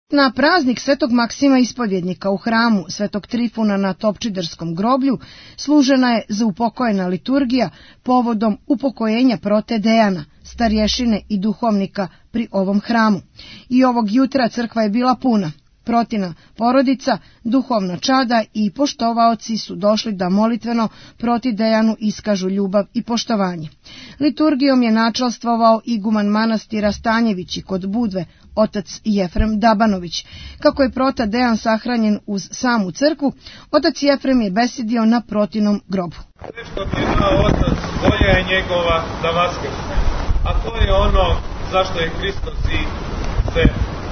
Na praznik Svetog Maksima Ispovjednika u hramu Svetog Trifuna na Topčiderskom groblju služena je zaupokojena liturgija povodom upokojenja prote Dejana, starješine i duhovnika pri ovom hramu. I ovog jutra crkva je bila puna. Protina porodica, duhovna čada i poštovaoci su došli da molitveno proti Dejanu iskažu ljubav i poštovanje. Liturgijom je načalstvovao iguman manastira Stanjevići kod Budve, otac Jefrem Dabanović. Kako je prota Dejan sahranjen uz samu crkvu, otac Jefrem je besedio na protinom grobu. Sve što mi je dao otac, volja je njegova da vaskrsne. A to je ono zašto je Hristos i se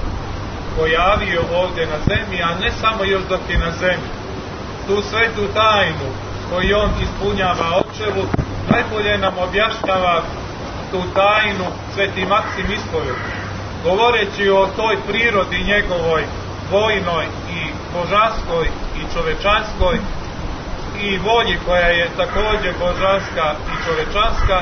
pojavio ovdje na zemlji, a ne samo još dok je na zemlji. Tu svetu tajnu koju on ispunjava očevu, najbolje nam objašnjava tu tajnu Sveti Maksim Ispovjednik, govoreći o toj prirodi njegovoj, vojnoj i božanskoj i čovečanskoj, i volji koja je također božanska i čovečanska.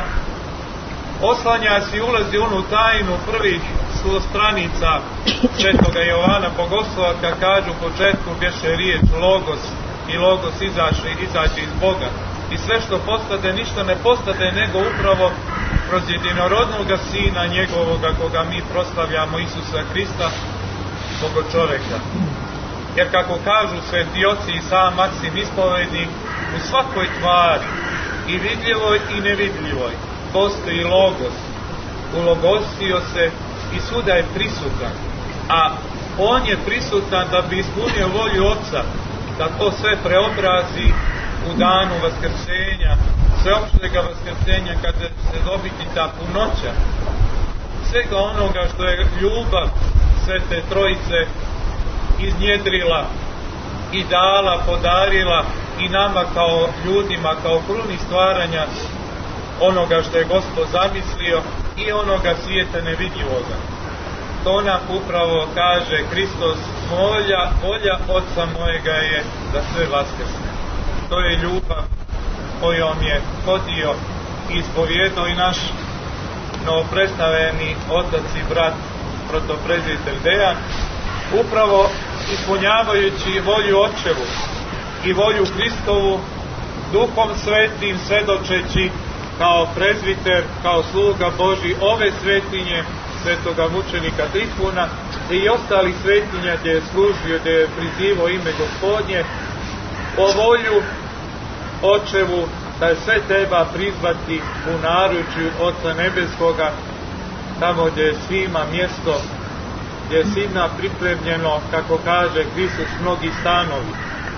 Oslanja se i ulazi u onu tajnu prvih stranica Svetoga Jovana Bogoslova, kad kažu u početku bješe riječ Logos i Logos izađe iz Boga. I sve što postade, ništa ne postade, nego upravo kroz jedinorodnoga Sina njegovoga, koga mi proslavljamo, Isusa Hrista, Boga čoveka. Jer kako kažu sveti oci i sam Maksim Ispovjednik, u svakoj tvari, i vidljivoj i nevidljivoj, postoji Logos. Ulogosio se i svuda je prisutan, a on je prisutan da bi ispunio volju Oca, da to sve preobrazi u danu vaskrsenja, sveopštega vaskrsenja, kada će se dobiti ta punoća svega onoga što je ljubav Svete Trojice iznjedrila i dala, podarila i nama kao ljudima, kao kruni stvaranja onoga što je Gospod zamislio i onoga svijeta nevidljivoga. To nam upravo kaže Hristos, volja Oca mojega je da sve vaskrsne. To je ljubav kojom je hodio i ispovjedao i naš novopredstavljeni otac i brat protoprezbiter Dejan, upravo ispunjavajući volju Očevu i volju Hristovu, Duhom Svetim svedočeći kao prezbiter, kao sluga Božji ove svetinje svetoga mučenika Trifuna i ostalih svetinja gdje je služio, gdje je prizivao ime Gospodnje, o volju Očevu da sve treba prizvati u naručju Oca Nebeskoga, tamo gdje je svima mjesto, gdje je svima pripremljeno, kako kaže Hristos, mnogi stanovi.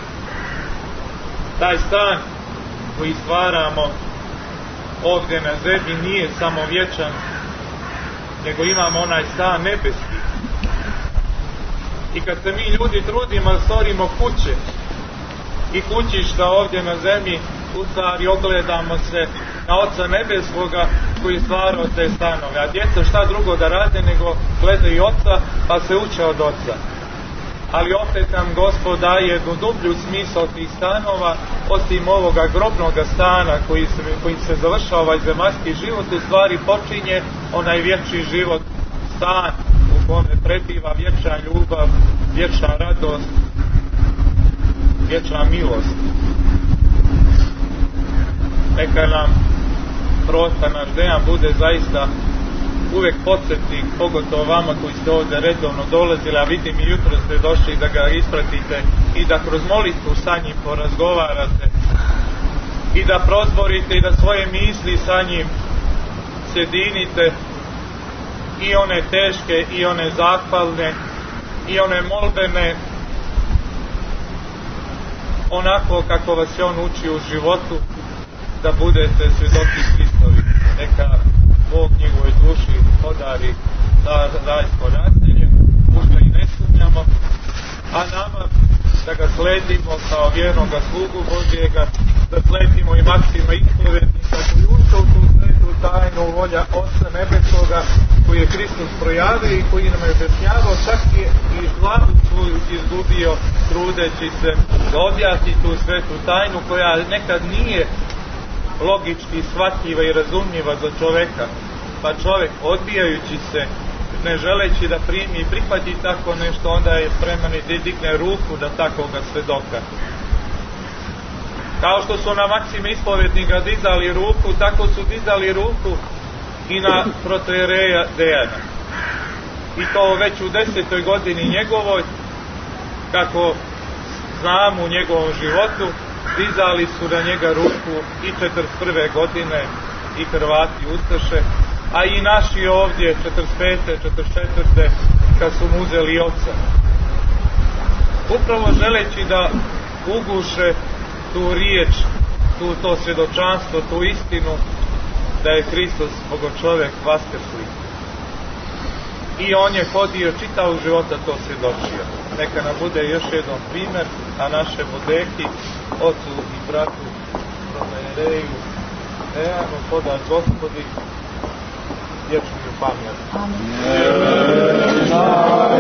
Taj stan koji stvaramo ovdje na zemlji nije samo vječan, nego imamo onaj stan nebeski. I kad se mi ljudi trudimo da stvorimo kuće i kućišta ovdje na zemlji, u stvari ogledamo se na Oca Nebeskoga koji je stvarao te stanove. A djeca šta drugo da rade nego gledaju Oca, pa se uče od Oca. Ali opet nam Gospod daje jednu dublju smisao tih stanova, osim ovoga grobnoga stana koji se završava ovaj zemaljski život, u stvari počinje onaj vječni život, stan u kome prebiva vječna ljubav, vječna radost, vječna milost. Neka nam prota naš Dejan bude zaista uvijek podsjetnik, pogotovo vama koji ste ovdje redovno dolazili, a vidim i jutro ste došli da ga ispratite i da kroz molitvu sa njim porazgovarate i da prozborite i da svoje misli sa njim sjedinite, i one teške i one zahvalne i one molbene, onako kako vas je on uči u životu, da budete svjedoci Hristovi. Neka Bog njegovoj duši podari rajsko naselje, u što i ne sumnjamo, a nama da ga sledimo kao vjernoga slugu Božjega, da sledimo i Maksima Ispovjednika koji ušao u tu svetu tajnu volja Oca Nebeskoga, koji je Hristos projavio i koji nam je objašnjavao, čak je i glavu svoju izgubio trudeći se da objasni tu svetu tajnu koja nekad nije logički shvatljiva i razumljiva za čovjeka, pa čovjek odbijajući se ne želeći da primi i prihvati tako nešto, onda je spreman i da digne ruku da takoga svedoka. Kao što su na Maksime ispovednika dizali ruku, tako su dizali ruku i na protojereja Dejana. I to već u 10. godini njegovoj, kako znamo u njegovom životu, dizali su na njega ruku i 41. godine i Hrvati Ustaše, a i naši ovdje 45. 44. kad su mu uzeli oca. Upravo želeći da uguše tu riječ, to svjedočanstvo, tu istinu da je Hristos Bogočovjek vaskrsli. I on je hodio čitav života to svjedočio. Neka nam bude još jedan primjer, a naše vodeki, ocu i bratu protojereju Dejanu podać Gospodi vječnu pamять. Amen.